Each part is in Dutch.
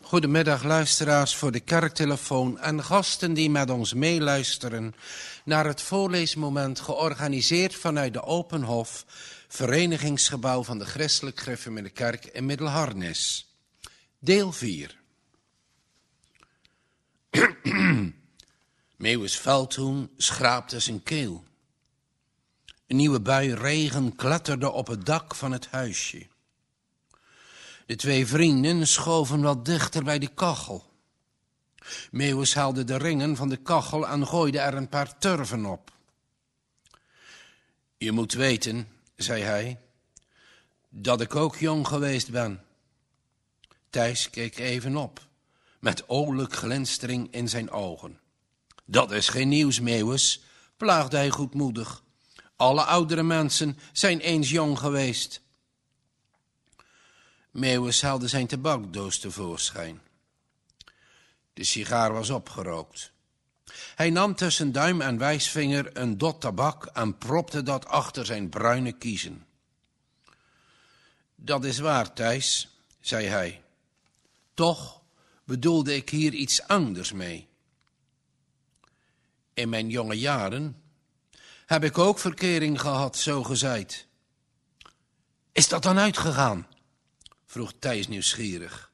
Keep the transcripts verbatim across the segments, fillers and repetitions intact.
Goedemiddag luisteraars voor de kerktelefoon en gasten die met ons meeluisteren naar het voorleesmoment georganiseerd vanuit de Openhof, verenigingsgebouw van de Christelijk Gereformeerde Kerk in Middelharnis. Deel vier. Meeuwis Veldhoen schraapte zijn keel. Een nieuwe bui regen kletterde op het dak van het huisje. De twee vrienden schoven wat dichter bij de kachel. Meeuwis haalde de ringen van de kachel en gooide er een paar turven op. Je moet weten, zei hij, dat ik ook jong geweest ben. Thijs keek even op, met olijk glinstering in zijn ogen. Dat is geen nieuws, Meeuwis, plaagde hij goedmoedig. Alle oudere mensen zijn eens jong geweest. Meeuwis haalde zijn tabakdoos tevoorschijn. De sigaar was opgerookt. Hij nam tussen duim en wijsvinger een dot tabak en propte dat achter zijn bruine kiezen. Dat is waar, Thijs, zei hij. Toch bedoelde ik hier iets anders mee. In mijn jonge jaren heb ik ook verkering gehad, zo gezeid. Is dat dan uitgegaan? Vroeg Thijs nieuwsgierig.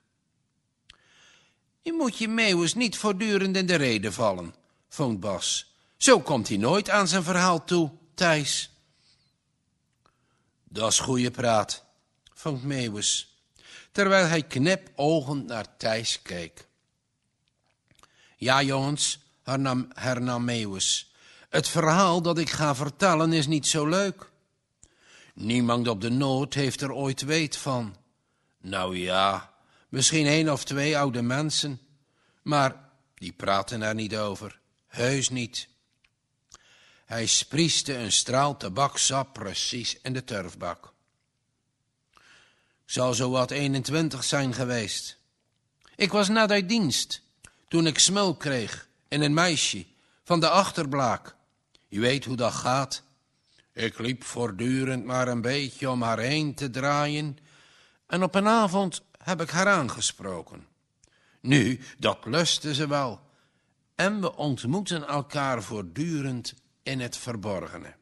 Je moet je Meeuwis niet voortdurend in de rede vallen, vond Bas. Zo komt hij nooit aan zijn verhaal toe, Thijs. Dat is goeie praat, vond Meeuwis, terwijl hij knipogend naar Thijs keek. Ja, jongens, hernam, hernam Meeuwis, het verhaal dat ik ga vertellen is niet zo leuk. Niemand op de Noord heeft er ooit weet van. Nou ja, misschien één of twee oude mensen, maar die praten er niet over, heus niet. Hij sprieste een straal tabaksap precies in de turfbak. Zal zo wat eenentwintig zijn geweest. Ik was net uit dienst, toen ik smul kreeg in een meisje van de achterblaak. Je weet hoe dat gaat. Ik liep voortdurend maar een beetje om haar heen te draaien. En op een avond heb ik haar aangesproken. Nu, dat lustte ze wel. En we ontmoeten elkaar voortdurend in het verborgene.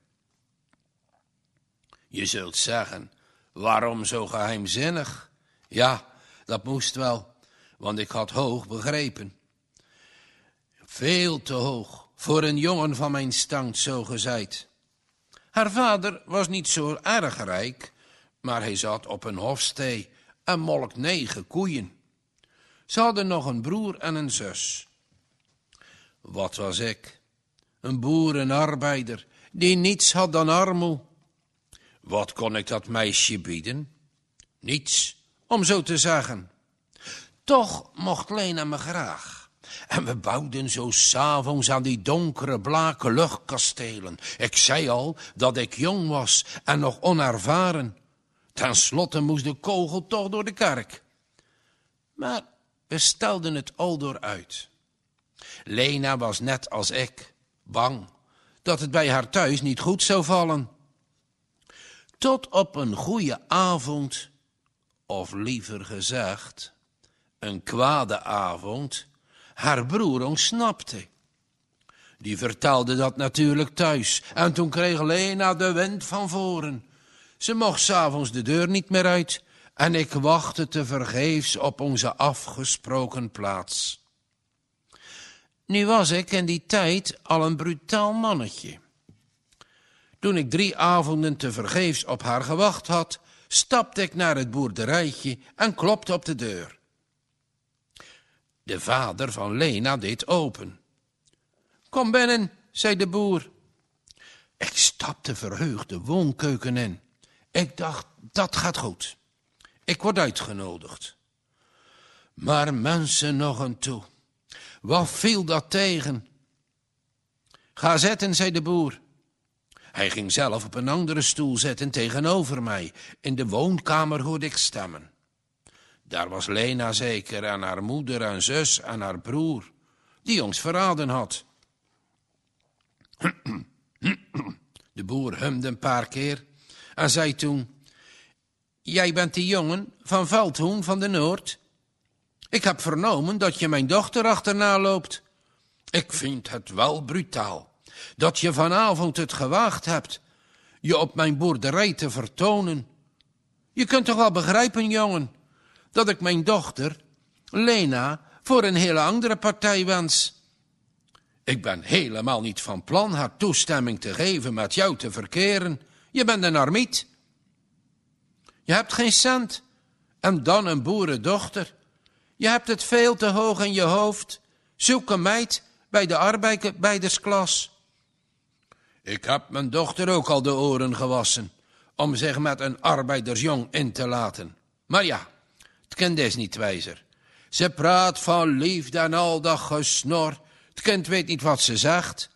Je zult zeggen, waarom zo geheimzinnig? Ja, dat moest wel, want ik had hoog begrepen. Veel te hoog, voor een jongen van mijn stand, zo gezeid. Haar vader was niet zo erg rijk, maar hij zat op een hofstee en molk negen koeien. Ze hadden nog een broer en een zus. Wat was ik? Een boerenarbeider, die niets had dan armoe. Wat kon ik dat meisje bieden? Niets, om zo te zeggen. Toch mocht Lena me graag. En we bouwden zo 's avonds aan die donkere blake luchtkastelen. Ik zei al dat ik jong was en nog onervaren. Ten slotte moest de kogel toch door de kerk. Maar we stelden het aldoor uit. Lena was net als ik, bang dat het bij haar thuis niet goed zou vallen. Tot op een goede avond, of liever gezegd, een kwade avond, haar broer ontsnapte. Die vertelde dat natuurlijk thuis en toen kreeg Lena de wind van voren. Ze mocht 's avonds de deur niet meer uit en ik wachtte tevergeefs op onze afgesproken plaats. Nu was ik in die tijd al een brutaal mannetje. Toen ik drie avonden tevergeefs op haar gewacht had, stapte ik naar het boerderijtje en klopte op de deur. De vader van Lena deed open. Kom binnen, zei de boer. Ik stapte verheugd de woonkeuken in. Ik dacht, dat gaat goed. Ik word uitgenodigd. Maar mensen nog een toe. Wat viel dat tegen? Ga zitten, zei de boer. Hij ging zelf op een andere stoel zitten tegenover mij. In de woonkamer hoorde ik stemmen. Daar was Lena zeker en haar moeder en zus en haar broer, die ons verraden had. De boer humde een paar keer en zei toen, jij bent die jongen van Veldhoen van de Noord? Ik heb vernomen dat je mijn dochter achterna loopt. Ik vind het wel brutaal dat je vanavond het gewaagd hebt je op mijn boerderij te vertonen. Je kunt toch wel begrijpen, jongen, dat ik mijn dochter, Lena, voor een hele andere partij wens. Ik ben helemaal niet van plan haar toestemming te geven met jou te verkeren. Je bent een armiet. Je hebt geen cent en dan een boerendochter. Je hebt het veel te hoog in je hoofd. Zoek een meid bij de arbeidersklas. Ik heb mijn dochter ook al de oren gewassen om zich met een arbeidersjong in te laten. Maar ja, het kind is niet wijzer. Ze praat van liefde en al dat gesnor. Het kind weet niet wat ze zegt.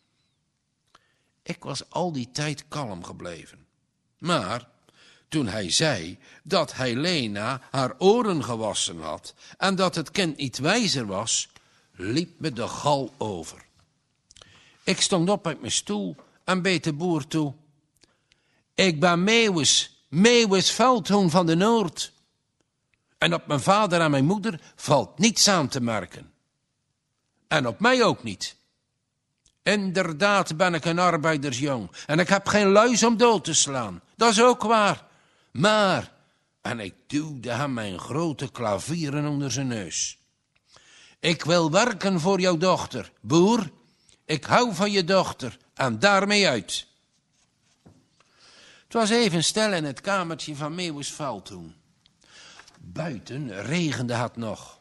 Ik was al die tijd kalm gebleven. Maar toen hij zei dat hij Lena haar oren gewassen had en dat het kind niet wijzer was, liep me de gal over. Ik stond op uit mijn stoel en beet de boer toe. Ik ben Meeuwis, Meeuwis Veldhoen van de Noord. En op mijn vader en mijn moeder valt niets aan te merken. En op mij ook niet. Inderdaad ben ik een arbeidersjong en ik heb geen luis om dood te slaan. Dat is ook waar. Maar, en ik duwde hem mijn grote klavieren onder zijn neus. Ik wil werken voor jouw dochter, boer. Ik hou van je dochter en daarmee uit. Het was even stil in het kamertje van Meeuwis Veldhoen. Buiten regende het nog.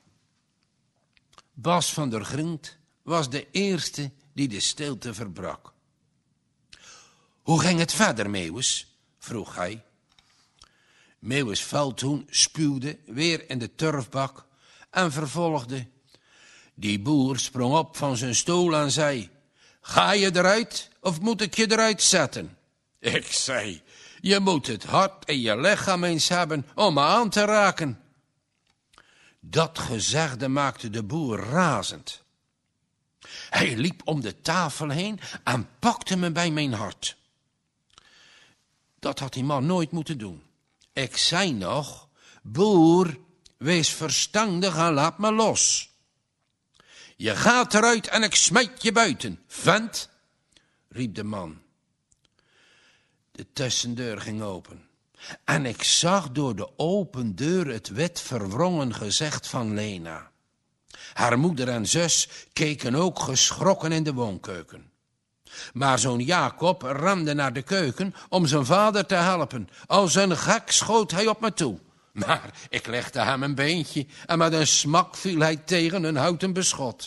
Bas van der Grind was de eerste die de stilte verbrak. Hoe ging het verder, Meeuwis? Vroeg hij. Meeuwis Veldhoen spuwde weer in de turfbak en vervolgde. Die boer sprong op van zijn stoel en zei, ga je eruit of moet ik je eruit zetten? Ik zei, je moet het hart in je lichaam eens hebben om me aan te raken. Dat gezegde maakte de boer razend. Hij liep om de tafel heen en pakte me bij mijn hart. Dat had die man nooit moeten doen. Ik zei nog, boer, wees verstandig en laat me los. Je gaat eruit en ik smijt je buiten, vent, riep de man. De tussendeur ging open en ik zag door de open deur het wit verwrongen gezicht van Lena. Haar moeder en zus keken ook geschrokken in de woonkeuken. Maar zoon Jacob rende naar de keuken om zijn vader te helpen. Als een gek schoot hij op me toe. Maar ik legde hem een beentje en met een smak viel hij tegen een houten beschot.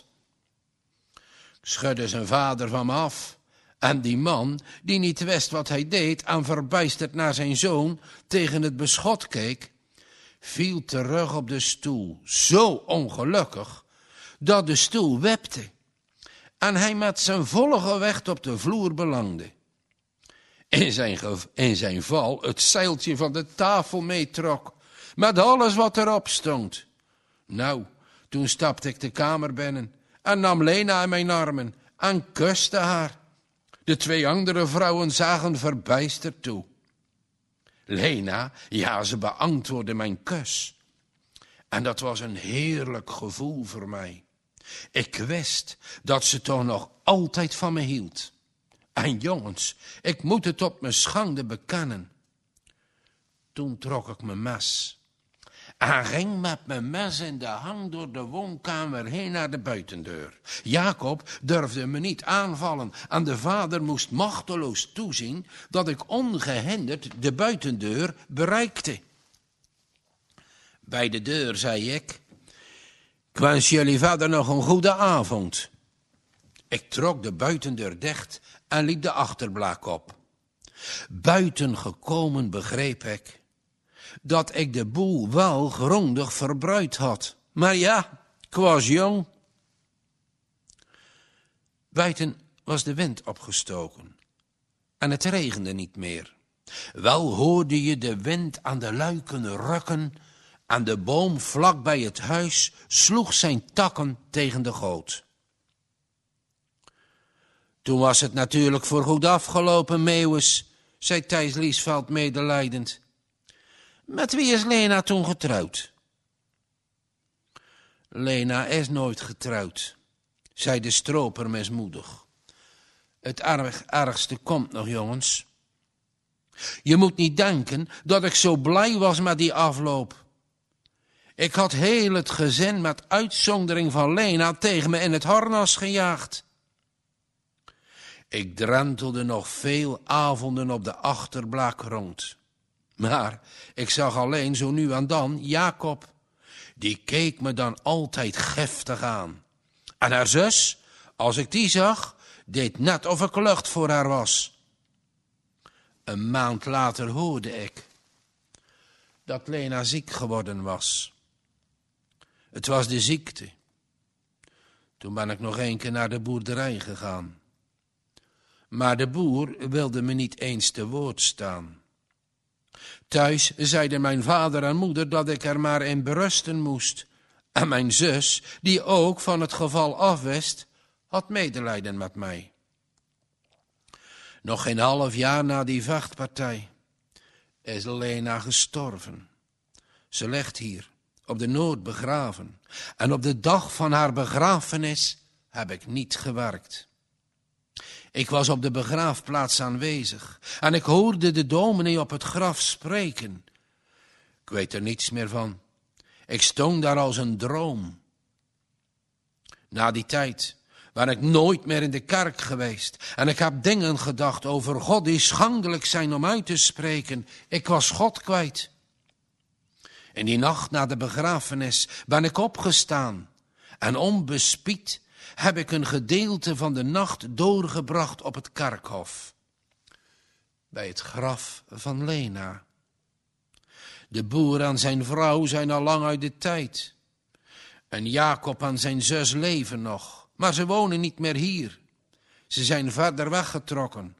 Ik schudde zijn vader van me af. En die man, die niet wist wat hij deed en verbijsterd naar zijn zoon tegen het beschot keek, viel terug op de stoel, zo ongelukkig, dat de stoel wipte en hij met zijn volle gewicht op de vloer belangde. In zijn, in zijn val het zeiltje van de tafel meetrok, met alles wat erop stond. Nou, toen stapte ik de kamer binnen en nam Lena in mijn armen en kuste haar. De twee andere vrouwen zagen verbijsterd toe. Lena, ja, ze beantwoordde mijn kus. En dat was een heerlijk gevoel voor mij. Ik wist dat ze toch nog altijd van me hield. En jongens, ik moet het op mijn schande bekennen. Toen trok ik mijn mes en ging met mijn mes in de hand door de woonkamer heen naar de buitendeur. Jacob durfde me niet aanvallen en de vader moest machteloos toezien dat ik ongehinderd de buitendeur bereikte. Bij de deur zei ik, ik wens jullie verder nog een goede avond. Ik trok de buitendeur dicht en liep de achterblaak op. Buiten gekomen begreep ik dat ik de boel wel grondig verbruid had. Maar ja, ik was jong. Buiten was de wind opgestoken en het regende niet meer. Wel hoorde je de wind aan de luiken rukken en de boom vlak bij het huis sloeg zijn takken tegen de goot. Toen was het natuurlijk voorgoed afgelopen, Meeuwis, zei Thijs Liesveld medelijdend. Met wie is Lena toen getrouwd? Lena is nooit getrouwd, zei de stroper mismoedig. Het erg, ergste komt nog, jongens. Je moet niet denken dat ik zo blij was met die afloop. Ik had heel het gezin met uitzondering van Lena tegen me in het harnas gejaagd. Ik drentelde nog veel avonden op de achterblak rond. Maar ik zag alleen zo nu en dan Jacob. Die keek me dan altijd giftig aan. En haar zus, als ik die zag, deed net of ik lucht voor haar was. Een maand later hoorde ik dat Lena ziek geworden was. Het was de ziekte. Toen ben ik nog een keer naar de boerderij gegaan. Maar de boer wilde me niet eens te woord staan. Thuis zeiden mijn vader en moeder dat ik er maar in berusten moest. En mijn zus, die ook van het geval afwist, had medelijden met mij. Nog geen half jaar na die vechtpartij is Lena gestorven. Ze ligt hier, op de Noord begraven. En op de dag van haar begrafenis heb ik niet gewerkt. Ik was op de begraafplaats aanwezig en ik hoorde de dominee op het graf spreken. Ik weet er niets meer van. Ik stond daar als een droom. Na die tijd ben ik nooit meer in de kerk geweest en ik heb dingen gedacht over God die schandelijk zijn om uit te spreken. Ik was God kwijt. In die nacht na de begrafenis ben ik opgestaan en onbespied heb ik een gedeelte van de nacht doorgebracht op het kerkhof, bij het graf van Lena. De boer en zijn vrouw zijn al lang uit de tijd. En Jacob en zijn zus leven nog, maar ze wonen niet meer hier. Ze zijn verder weggetrokken.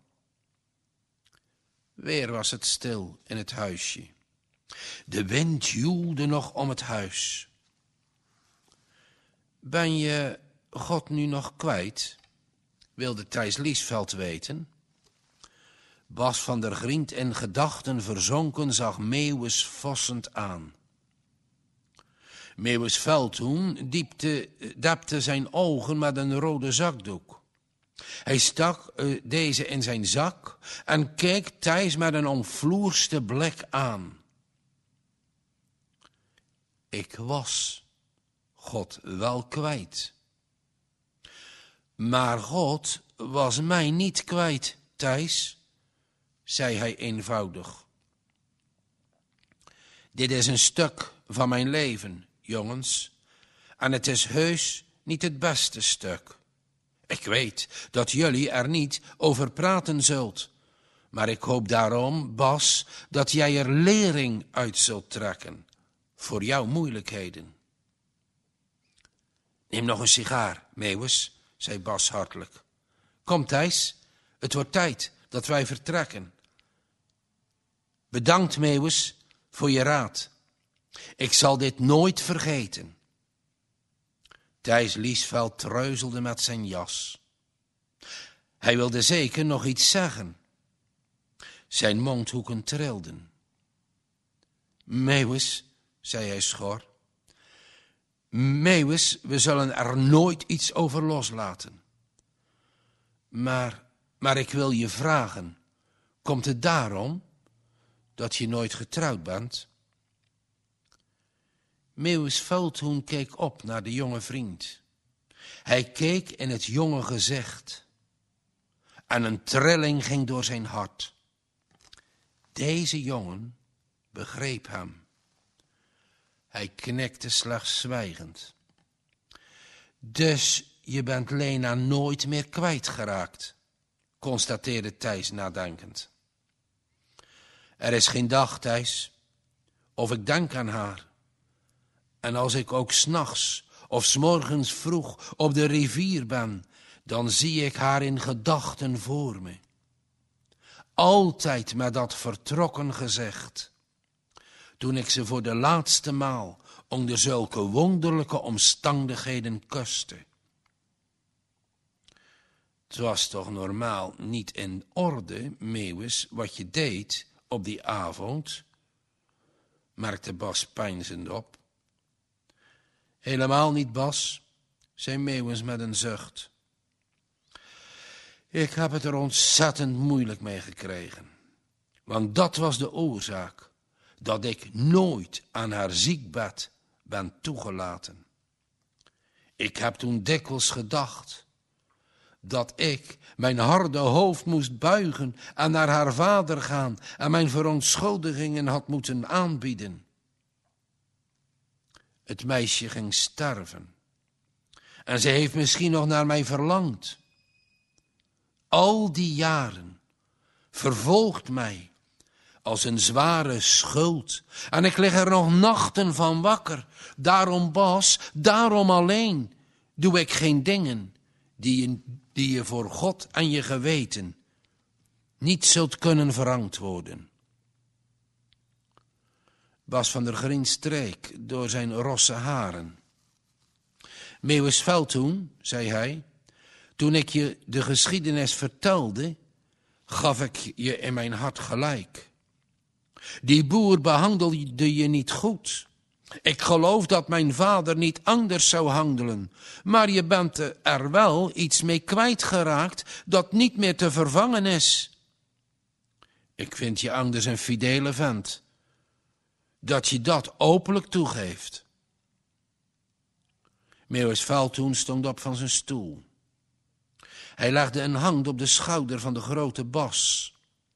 Weer was het stil in het huisje. De wind joelde nog om het huis. Ben je God nu nog kwijt? Wilde Thijs Liesveld weten. Bas van der Griend in gedachten verzonken zag Meeuwis vossend aan. Meeuwis Veldhoen diepte, dapte zijn ogen met een rode zakdoek. Hij stak uh, deze in zijn zak en keek Thijs met een omvloerste blik aan. Ik was God wel kwijt. Maar God was mij niet kwijt, Thijs, zei hij eenvoudig. Dit is een stuk van mijn leven, jongens, en het is heus niet het beste stuk. Ik weet dat jullie er niet over praten zult, maar ik hoop daarom, Bas, dat jij er lering uit zult trekken voor jouw moeilijkheden. Neem nog een sigaar, Meeuwis, zei Bas hartelijk. Kom, Thijs, het wordt tijd dat wij vertrekken. Bedankt, Meeuwis, voor je raad. Ik zal dit nooit vergeten. Thijs Liesveld treuzelde met zijn jas. Hij wilde zeker nog iets zeggen. Zijn mondhoeken trilden. Meeuwis, zei hij schor. Meeuwis, we zullen er nooit iets over loslaten. Maar, maar ik wil je vragen, komt het daarom dat je nooit getrouwd bent? Meeuwis Veldhoen keek op naar de jonge vriend. Hij keek in het jonge gezicht en een trilling ging door zijn hart. Deze jongen begreep hem. Hij knikte slechts zwijgend. Dus je bent Lena nooit meer kwijtgeraakt, constateerde Thijs nadenkend. Er is geen dag, Thijs, of ik denk aan haar. En als ik ook 's nachts of 's morgens vroeg op de rivier ben, dan zie ik haar in gedachten voor me. Altijd met dat vertrokken gezicht. Toen ik ze voor de laatste maal onder zulke wonderlijke omstandigheden kuste. Het was toch normaal niet in orde, Meeuwis, wat je deed op die avond, merkte Bas peinzend op. Helemaal niet, Bas, zei Meeuwis met een zucht. Ik heb het er ontzettend moeilijk mee gekregen. Want dat was de oorzaak dat ik nooit aan haar ziekbed ben toegelaten. Ik heb toen dikwijls gedacht dat ik mijn harde hoofd moest buigen en naar haar vader gaan en mijn verontschuldigingen had moeten aanbieden. Het meisje ging sterven en ze heeft misschien nog naar mij verlangd. Al die jaren vervolgt mij als een zware schuld en ik lig er nog nachten van wakker. Daarom, Bas, daarom alleen doe ik geen dingen die je, die je voor God en je geweten niet zult kunnen verantwoorden. Bas van der Grien streek door zijn rosse haren. Meeuwis Veldhoen, zei hij, toen ik je de geschiedenis vertelde, gaf ik je in mijn hart gelijk. Die boer behandelde je niet goed. Ik geloof dat mijn vader niet anders zou handelen, maar je bent er wel iets mee kwijtgeraakt dat niet meer te vervangen is. Ik vind je anders een fidele vent, dat je dat openlijk toegeeft. Meeuwis Veldhoen stond op van zijn stoel. Hij legde een hand op de schouder van de grote Bas.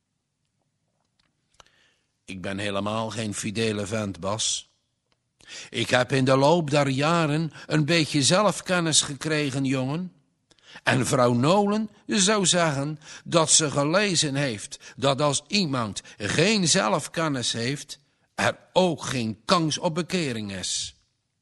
Ik ben helemaal geen fidele vent, Bas. Ik heb in de loop der jaren een beetje zelfkennis gekregen, jongen. En vrouw Nolen zou zeggen dat ze gelezen heeft dat als iemand geen zelfkennis heeft, er ook geen kans op bekering is.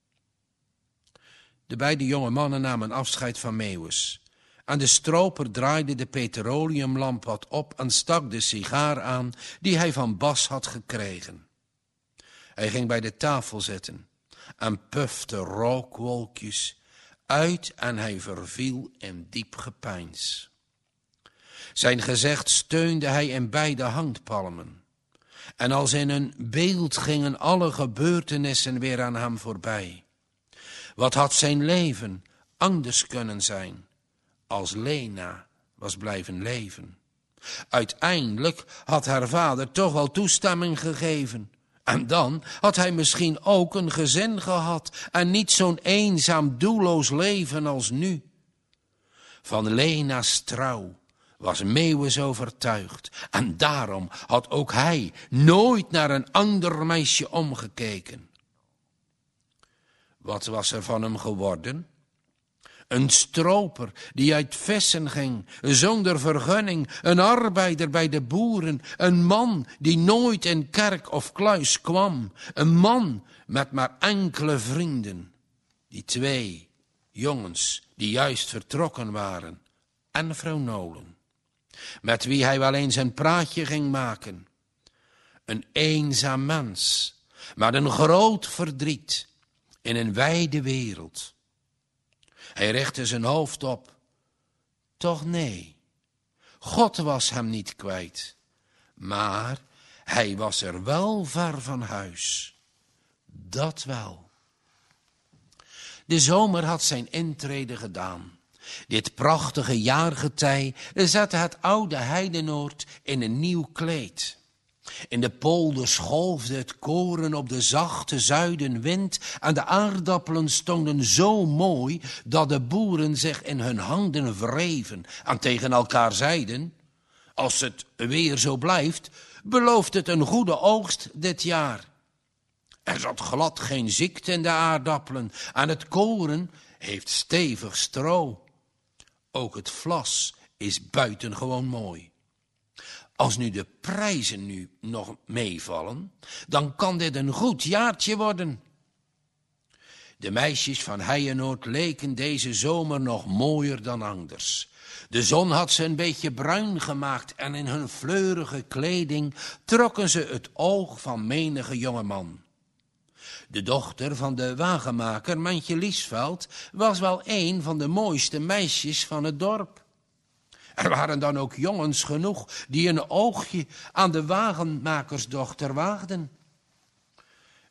De beide jonge mannen namen afscheid van Meeuwis. En de stroper draaide de petroleumlamp wat op en stak de sigaar aan die hij van Bas had gekregen. Hij ging bij de tafel zitten en pufte rookwolkjes uit en hij verviel in diep gepeins. Zijn gezicht steunde hij in beide handpalmen. En als in een beeld gingen alle gebeurtenissen weer aan hem voorbij. Wat had zijn leven anders kunnen zijn als Lena was blijven leven? Uiteindelijk had haar vader toch wel toestemming gegeven. En dan had hij misschien ook een gezin gehad en niet zo'n eenzaam, doelloos leven als nu. Van Lena's trouw was Meeuwis overtuigd en daarom had ook hij nooit naar een ander meisje omgekeken. Wat was er van hem geworden? Een stroper die uit vissen ging, zonder vergunning, een arbeider bij de boeren, een man die nooit in kerk of kluis kwam, een man met maar enkele vrienden, die twee jongens die juist vertrokken waren, en vrouw Nolen, met wie hij wel eens een praatje ging maken. Een eenzaam mens, met een groot verdriet in een wijde wereld. Hij richtte zijn hoofd op. Toch nee, God was hem niet kwijt, maar hij was er wel ver van huis. Dat wel. De zomer had zijn intrede gedaan. Dit prachtige jaargetij zette het oude Heidenoord in een nieuw kleed. In de polders golfde het koren op de zachte zuidenwind en de aardappelen stonden zo mooi dat de boeren zich in hun handen wreven en tegen elkaar zeiden: als het weer zo blijft, belooft het een goede oogst dit jaar. Er zat glad geen ziekte in de aardappelen en het koren heeft stevig stro. Ook het vlas is buitengewoon mooi. Als nu de prijzen nu nog meevallen, dan kan dit een goed jaartje worden. De meisjes van Heijenoord leken deze zomer nog mooier dan anders. De zon had ze een beetje bruin gemaakt en in hun fleurige kleding trokken ze het oog van menige jongeman. De dochter van de wagenmaker, Mantje Liesveld, was wel een van de mooiste meisjes van het dorp. Er waren dan ook jongens genoeg die een oogje aan de wagenmakersdochter waagden.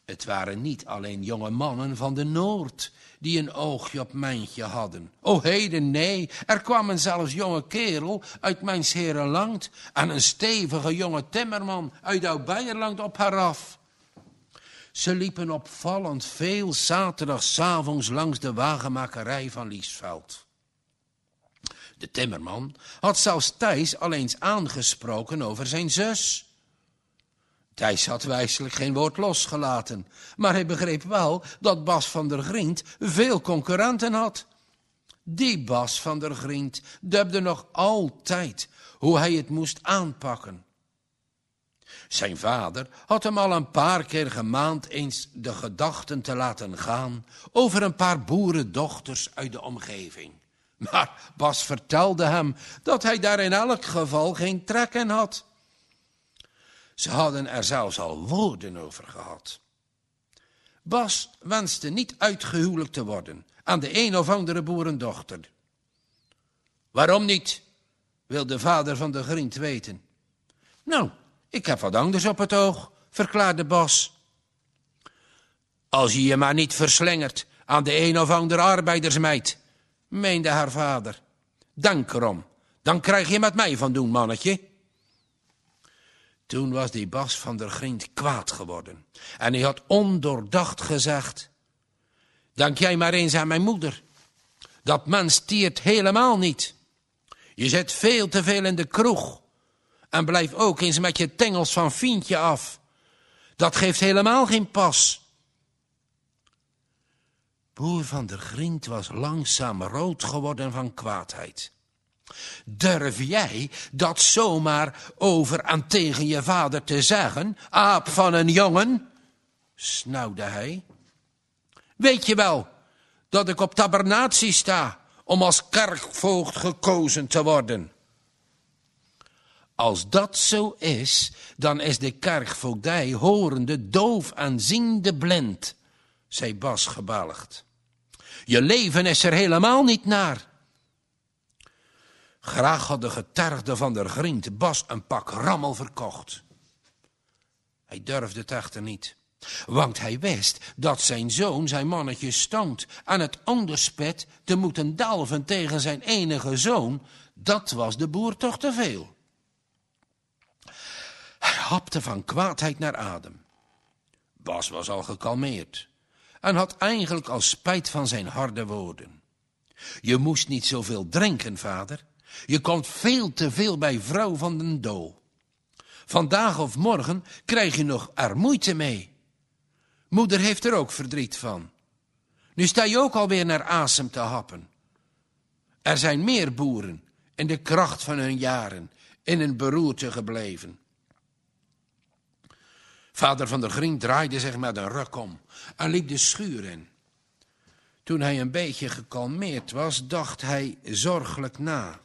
Het waren niet alleen jonge mannen van de Noord die een oogje op Mijntje hadden. O heden, nee, er kwam een zelfs jonge kerel uit Mijns Herenland en een stevige jonge timmerman uit Oud-Beierland op haar af. Ze liepen opvallend veel zaterdagsavonds langs de wagenmakerij van Liesveld. De timmerman had zelfs Thijs al eens aangesproken over zijn zus. Thijs had wijselijk geen woord losgelaten, maar hij begreep wel dat Bas van der Griend veel concurrenten had. Die Bas van der Griend dubde nog altijd hoe hij het moest aanpakken. Zijn vader had hem al een paar keer gemaand eens de gedachten te laten gaan over een paar boerendochters uit de omgeving. Maar Bas vertelde hem dat hij daar in elk geval geen trek in had. Ze hadden er zelfs al woorden over gehad. Bas wenste niet uitgehuwelijkt te worden aan de een of andere boerendochter. Waarom niet? Wilde vader van de Griend weten. Nou, ik heb wat anders op het oog, verklaarde Bas. Als je je maar niet verslingert aan de een of andere arbeidersmeid, meende haar vader. Dank erom, dan krijg je met mij van doen, mannetje. Toen was die Bas van der Griend kwaad geworden en hij had ondoordacht gezegd: dank jij maar eens aan mijn moeder. Dat mens stiert helemaal niet. Je zit veel te veel in de kroeg en blijf ook eens met je tengels van Fientje af. Dat geeft helemaal geen pas. Boer van der Griend was langzaam rood geworden van kwaadheid. Durf jij dat zomaar over en tegen je vader te zeggen, aap van een jongen? Snauwde hij. Weet je wel dat ik op tabernatie sta om als kerkvoogd gekozen te worden? Als dat zo is, dan is de kerkvoogdij horende doof en ziende blind, zei Bas gebelgd. Je leven is er helemaal niet naar. Graag had de getergde van der Griend Bas een pak rammel verkocht. Hij durfde het echter niet, want hij wist dat zijn zoon zijn mannetje stond en het onderspit te moeten delven tegen zijn enige zoon, dat was de boer toch te veel. Hij hapte van kwaadheid naar adem. Bas was al gekalmeerd en had eigenlijk al spijt van zijn harde woorden. Je moest niet zoveel drinken, vader. Je komt veel te veel bij vrouw van den Doo. Vandaag of morgen krijg je nog er moeite mee. Moeder heeft er ook verdriet van. Nu sta je ook alweer naar asem te happen. Er zijn meer boeren in de kracht van hun jaren in een beroerte gebleven. Vader van der Griend draaide zich met een ruk om en liep de schuur in. Toen hij een beetje gekalmeerd was, dacht hij zorgelijk na.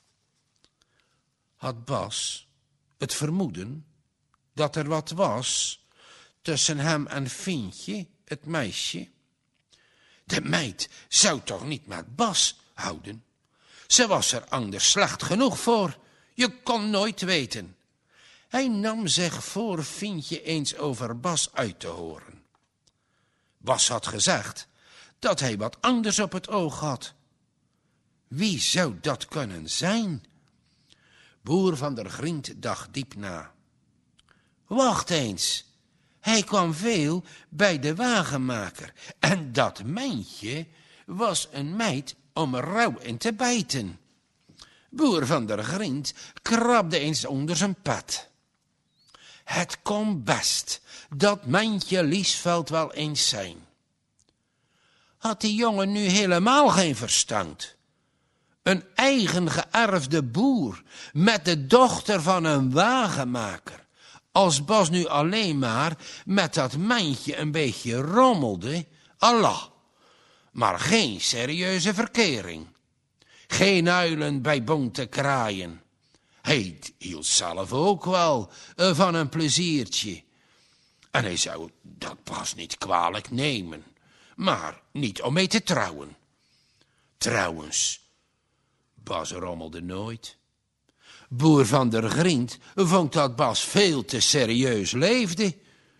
Had Bas het vermoeden dat er wat was tussen hem en Fientje, het meisje? De meid zou toch niet met Bas houden? Ze was er anders slecht genoeg voor. Je kon nooit weten. Hij nam zich voor Fientje eens over Bas uit te horen. Bas had gezegd dat hij wat anders op het oog had. Wie zou dat kunnen zijn? Boer van der Griend dacht diep na. Wacht eens, hij kwam veel bij de wagenmaker en dat Mijntje was een meid om rauw in te bijten. Boer van der Griend krabde eens onder zijn pet. Het kon best dat Mijntje Liesveld wel eens zijn. Had die jongen nu helemaal geen verstand? Een eigen geërfde boer met de dochter van een wagenmaker. Als Bas nu alleen maar met dat Mijntje een beetje rommelde, Allah. Maar geen serieuze verkering. Geen uilen bij bonte kraaien. Hij hield zelf ook wel van een pleziertje. En hij zou dat Bas niet kwalijk nemen. Maar niet om mee te trouwen. Trouwens, Bas rommelde nooit. Boer van der Griend vond dat Bas veel te serieus leefde.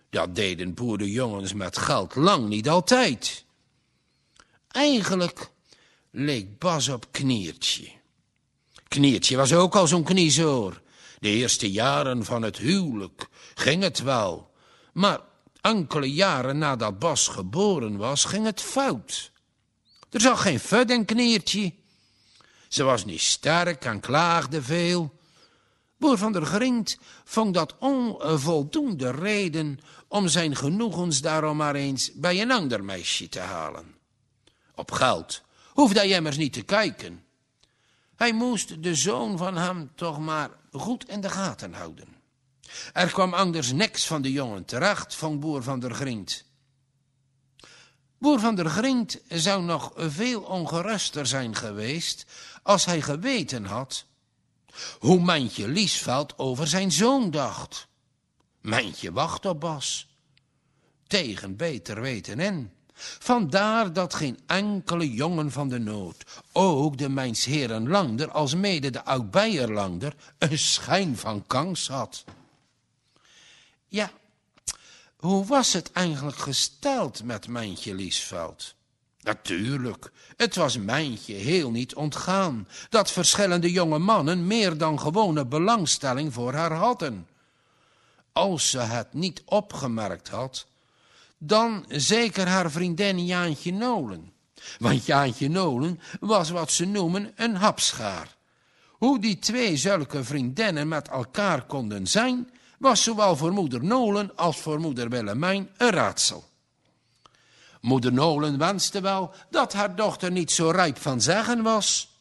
Dat deden boerenjongens met geld lang niet altijd. Eigenlijk leek Bas op Kniertje. Kniertje was ook al zo'n kniezoor. De eerste jaren van het huwelijk ging het wel. Maar enkele jaren nadat Bas geboren was, ging het fout. Er zag geen fut in Kniertje. Ze was niet sterk en klaagde veel. Boer van der Grind vond dat onvoldoende reden om zijn genoegens daarom maar eens bij een ander meisje te halen. Op geld hoefde hij immers niet te kijken. Hij moest de zoon van hem toch maar goed in de gaten houden. Er kwam anders niks van de jongen terecht, vond boer van der Grind. Boer van der Grind zou nog veel ongeruster zijn geweest als hij geweten had hoe Mijntje Liesveld over zijn zoon dacht. Mijntje wacht op Bas, tegen beter weten in. Vandaar dat geen enkele jongen van de nood, ook de Mijnsheren Lander als mede de Oud-Beier Lander, een schijn van kans had. Ja, hoe was het eigenlijk gesteld met Mijntje Liesveld? Natuurlijk, het was Mijntje heel niet ontgaan dat verschillende jonge mannen meer dan gewone belangstelling voor haar hadden. Als ze het niet opgemerkt had, dan zeker haar vriendin Jaantje Nolen. Want Jaantje Nolen was wat ze noemen een hapschaar. Hoe die twee zulke vriendinnen met elkaar konden zijn, was zowel voor moeder Nolen als voor moeder Willemijn een raadsel. Moeder Nolen wenste wel dat haar dochter niet zo rijp van zeggen was.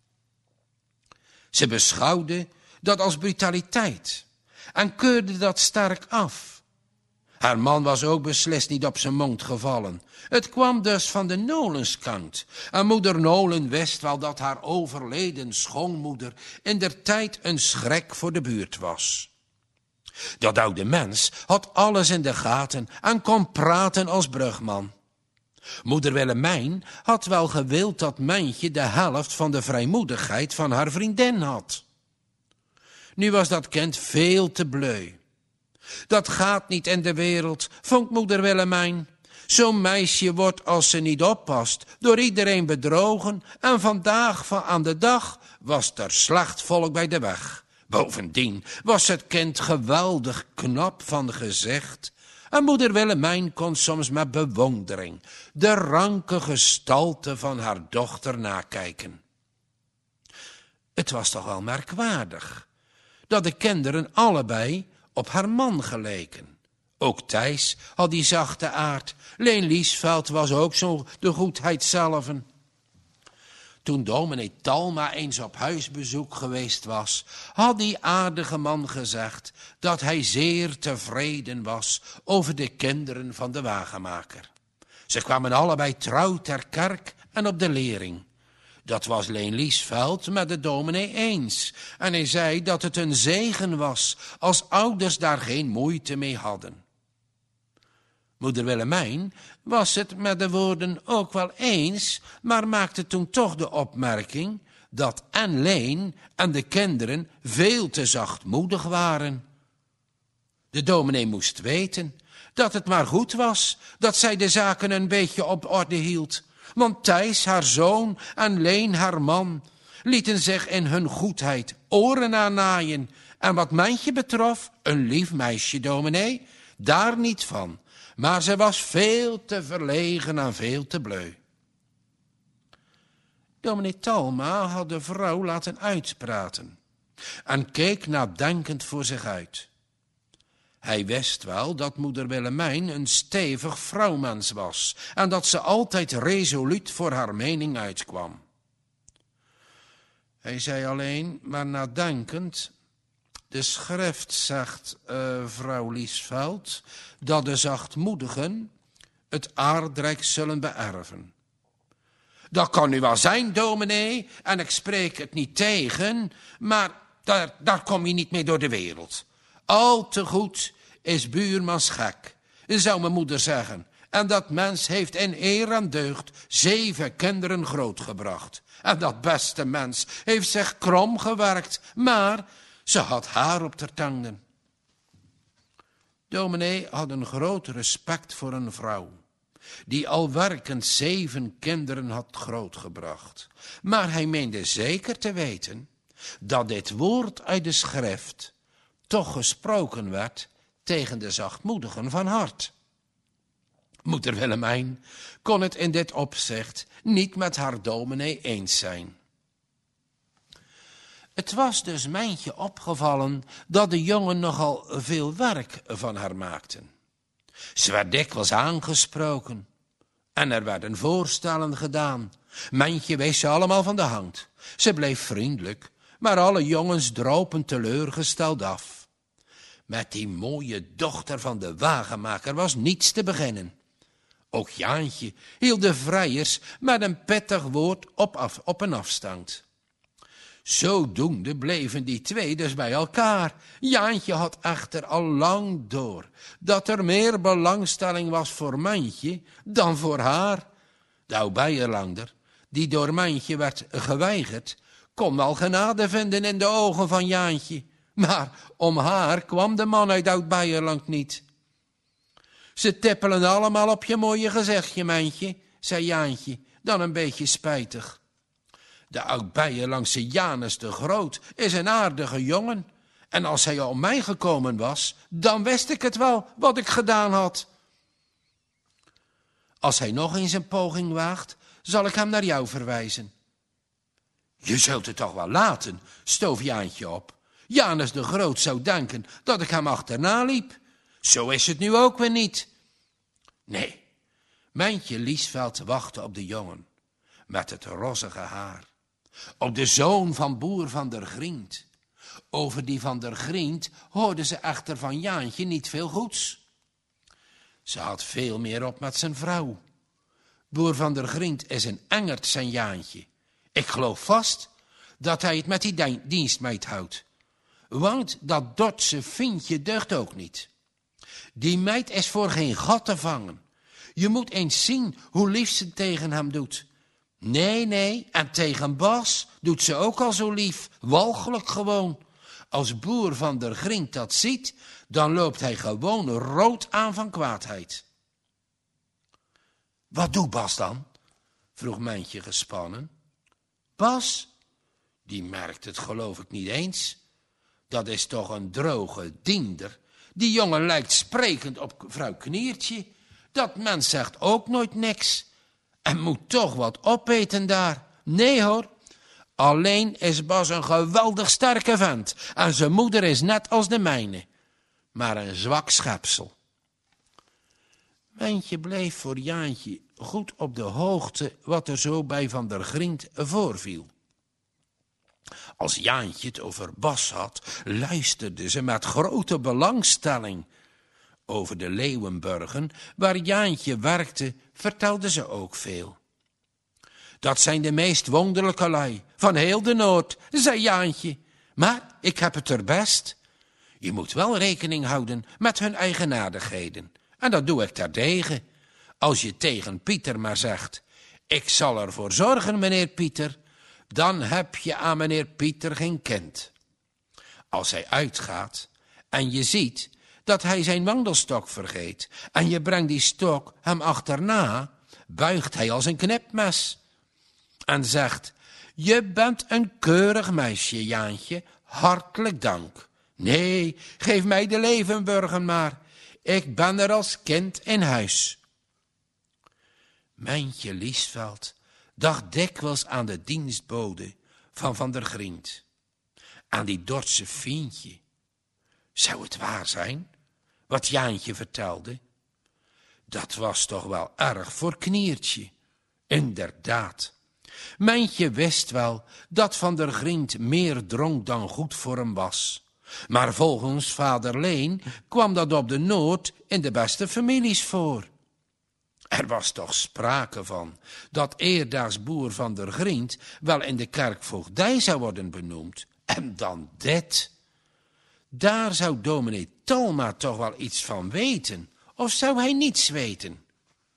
Ze beschouwde dat als brutaliteit en keurde dat sterk af. Haar man was ook beslist niet op zijn mond gevallen. Het kwam dus van de Nolenskant. En moeder Nolen wist wel dat haar overleden schoonmoeder indertijd een schrik voor de buurt was. Dat oude mens had alles in de gaten en kon praten als brugman. Moeder Willemijn had wel gewild dat Mijntje de helft van de vrijmoedigheid van haar vriendin had. Nu was dat kind veel te bleu. Dat gaat niet in de wereld, vond moeder Willemijn. Zo'n meisje wordt, als ze niet oppast, door iedereen bedrogen en vandaag van aan de dag was er slecht volk bij de weg. Bovendien was het kind geweldig knap van gezicht en moeder Willemijn kon soms met bewondering de ranke gestalte van haar dochter nakijken. Het was toch wel merkwaardig dat de kinderen allebei op haar man geleken. Ook Thijs had die zachte aard. Leen Liesveld was ook zo de goedheid zelf. Toen dominee Talma eens op huisbezoek geweest was, had die aardige man gezegd dat hij zeer tevreden was over de kinderen van de wagenmaker. Ze kwamen allebei trouw ter kerk en op de lering. Dat was Leen Liesveld met de dominee eens. En hij zei dat het een zegen was als ouders daar geen moeite mee hadden. Moeder Willemijn was het met de woorden ook wel eens, maar maakte toen toch de opmerking dat en Leen en de kinderen veel te zachtmoedig waren. De dominee moest weten dat het maar goed was dat zij de zaken een beetje op orde hield. Want Thijs, haar zoon, en Leen, haar man, lieten zich in hun goedheid oren aannaaien. En wat Mijntje betrof, een lief meisje, dominee, daar niet van. Maar ze was veel te verlegen en veel te bleu. Dominee Talma had de vrouw laten uitpraten en keek nadenkend voor zich uit. Hij wist wel dat moeder Willemijn een stevig vrouwmens was en dat ze altijd resoluut voor haar mening uitkwam. Hij zei alleen, maar nadenkend, de schrift zegt, uh, vrouw Liesveld, dat de zachtmoedigen het aardrijk zullen beërven. Dat kan nu wel zijn, dominee, en ik spreek het niet tegen, maar daar, daar kom je niet mee door de wereld. Al te goed is buurmans gek, zou mijn moeder zeggen. En dat mens heeft in eer en deugd zeven kinderen grootgebracht. En dat beste mens heeft zich krom gewerkt, maar ze had haar op ter tanden. Dominee had een groot respect voor een vrouw, die al werkend zeven kinderen had grootgebracht. Maar hij meende zeker te weten dat dit woord uit de schrift toch gesproken werd tegen de zachtmoedigen van hart. Moeder Willemijn kon het in dit opzicht niet met haar dominee eens zijn. Het was dus Mijntje opgevallen dat de jongen nogal veel werk van haar maakten. Ze werd dikwijls aangesproken en er werden voorstellen gedaan. Mijntje wees ze allemaal van de hand. Ze bleef vriendelijk, maar alle jongens dropen teleurgesteld af. Met die mooie dochter van de wagenmaker was niets te beginnen. Ook Jaantje hield de vrijers met een pittig woord op, af, op een afstand. Zodoende bleven die twee dus bij elkaar. Jaantje had echter al lang door dat er meer belangstelling was voor Mijntje dan voor haar. De oude Beierlander, die door Mijntje werd geweigerd, kon wel genade vinden in de ogen van Jaantje. Maar om haar kwam de man uit Oud-Beierland niet. Ze tippelen allemaal op je mooie gezichtje, Mijntje, zei Jaantje, dan een beetje spijtig. De Oud-Beierlandse Janus de Groot is een aardige jongen. En als hij om mij gekomen was, dan wist ik het wel wat ik gedaan had. Als hij nog eens een poging waagt, zal ik hem naar jou verwijzen. Je zult het toch wel laten, stoof Jaantje op. Janus de Groot zou denken dat ik hem achterna liep. Zo is het nu ook weer niet. Nee, Mijntje Liesveld wachtte op de jongen met het rossige haar. Op de zoon van boer Van der Griend. Over die Van der Griend hoorde ze echter van Jaantje niet veel goeds. Ze had veel meer op met zijn vrouw. Boer Van der Griend is een engert, zijn Jaantje. Ik geloof vast dat hij het met die dienstmeid houdt. Want dat Dordtse Fientje deugt ook niet. Die meid is voor geen gat te vangen. Je moet eens zien hoe lief ze tegen hem doet. Nee, nee, en tegen Bas doet ze ook al zo lief, walgelijk gewoon. Als boer Van der Griend dat ziet, dan loopt hij gewoon rood aan van kwaadheid. Wat doet Bas dan? Vroeg Mijntje gespannen. Bas? Die merkt het geloof ik niet eens. Dat is toch een droge diender. Die jongen lijkt sprekend op vrouw Kniertje. Dat mens zegt ook nooit niks. En moet toch wat opeten daar. Nee hoor, alleen is Bas een geweldig sterke vent. En zijn moeder is net als de mijne. Maar een zwak schepsel. Mijntje bleef voor Jaantje goed op de hoogte wat er zo bij Van der Griend voorviel. Als Jaantje het over Bas had, luisterde ze met grote belangstelling. Over de Leeuwenburgen, waar Jaantje werkte, vertelde ze ook veel. Dat zijn de meest wonderlijke lui van heel de Noord, zei Jaantje. Maar ik heb het er best. Je moet wel rekening houden met hun eigenaardigheden. En dat doe ik terdege. Als je tegen Pieter maar zegt, ik zal ervoor zorgen, meneer Pieter, dan heb je aan meneer Pieter geen kind. Als hij uitgaat en je ziet dat hij zijn wandelstok vergeet en je brengt die stok hem achterna, buigt hij als een knipmes en zegt, je bent een keurig meisje, Jaantje, hartelijk dank. Nee, geef mij de Leeuwenburgen maar, ik ben er als kind in huis. Mijntje Liesveld dacht dikwijls aan de dienstbode van Van der Griend, aan die Dordtse Fientje. Zou het waar zijn, wat Jaantje vertelde? Dat was toch wel erg voor Kniertje. Inderdaad. Mijntje wist wel dat Van der Griend meer dronk dan goed voor hem was. Maar volgens vader Leen kwam dat op de Noord in de beste families voor. Er was toch sprake van dat eerdaags boer Van der Griend wel in de kerkvoogdij zou worden benoemd. En dan dit. Daar zou dominee Talma toch wel iets van weten, of zou hij niets weten?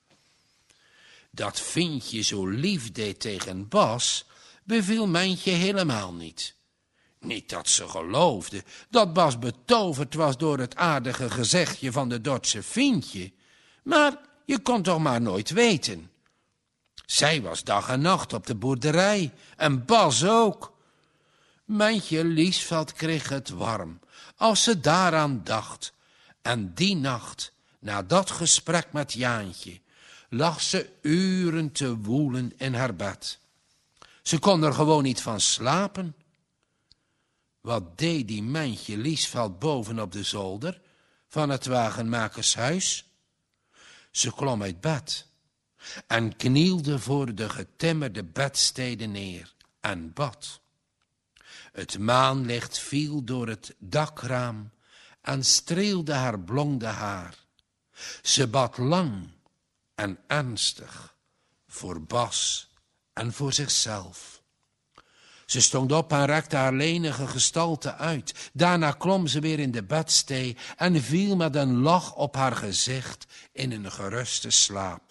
Dat Fientje zo lief deed tegen Bas, beviel Mijntje helemaal niet. Niet dat ze geloofde dat Bas betoverd was door het aardige gezegdje van de Dordtse Fientje, maar je kon toch maar nooit weten. Zij was dag en nacht op de boerderij en Bas ook. Mijntje Liesveld kreeg het warm als ze daaraan dacht. En die nacht, na dat gesprek met Jaantje, lag ze uren te woelen in haar bed. Ze kon er gewoon niet van slapen. Wat deed die Mijntje Liesveld boven op de zolder van het wagenmakershuis? Ze klom uit bed en knielde voor de getimmerde bedstede neer en bad. Het maanlicht viel door het dakraam en streelde haar blonde haar. Ze bad lang en ernstig voor Bas en voor zichzelf. Ze stond op en rekte haar lenige gestalte uit. Daarna klom ze weer in de bedstee en viel met een lach op haar gezicht in een geruste slaap.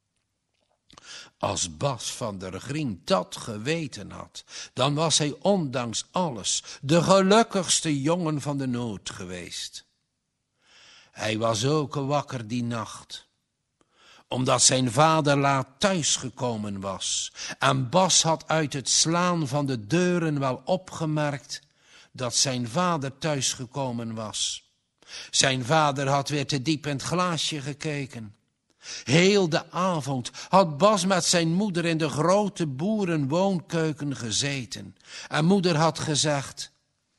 Als Bas van der Grien dat geweten had, dan was hij ondanks alles de gelukkigste jongen van de nood geweest. Hij was ook wakker die nacht, omdat zijn vader laat thuisgekomen was. En Bas had uit het slaan van de deuren wel opgemerkt dat zijn vader thuisgekomen was. Zijn vader had weer te diep in het glaasje gekeken. Heel de avond had Bas met zijn moeder in de grote boerenwoonkeuken gezeten. En moeder had gezegd: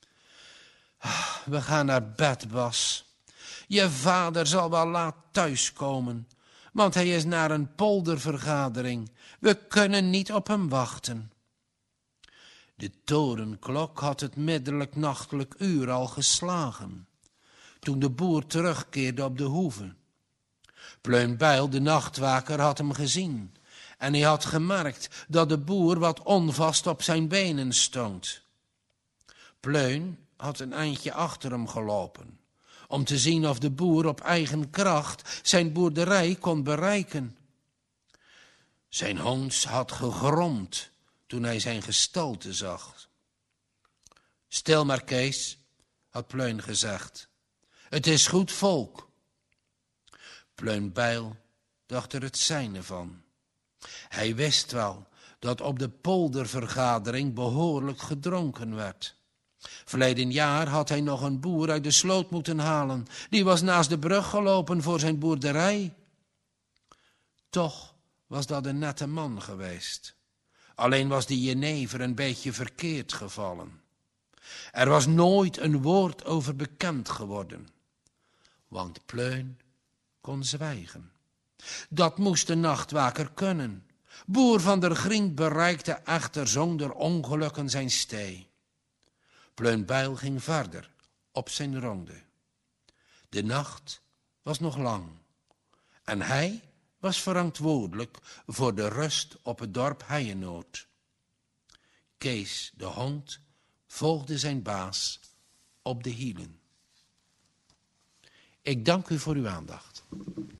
we gaan naar bed, Bas. Je vader zal wel laat thuiskomen, want hij is naar een poldervergadering. We kunnen niet op hem wachten. De torenklok had het middellijk nachtelijk uur al geslagen, toen de boer terugkeerde op de hoeve. Pleun Bijl, de nachtwaker, had hem gezien en hij had gemerkt dat de boer wat onvast op zijn benen stond. Pleun had een eindje achter hem gelopen, om te zien of de boer op eigen kracht zijn boerderij kon bereiken. Zijn hond had gegromd toen hij zijn gestalte zag. Stil maar, Kees, had Pleun gezegd. Het is goed volk. Pleun Bijl dacht er het zijne van. Hij wist wel dat op de poldervergadering behoorlijk gedronken werd. Verleden jaar had hij nog een boer uit de sloot moeten halen. Die was naast de brug gelopen voor zijn boerderij. Toch was dat een nette man geweest. Alleen was die jenever een beetje verkeerd gevallen. Er was nooit een woord over bekend geworden. Want Pleun kon zwijgen. Dat moest de nachtwaker kunnen. Boer van der Grien bereikte echter zonder ongelukken zijn stee. Pleun Bijl ging verder op zijn ronde. De nacht was nog lang en hij was verantwoordelijk voor de rust op het dorp Heienoord. Kees, de hond, volgde zijn baas op de hielen. Ik dank u voor uw aandacht.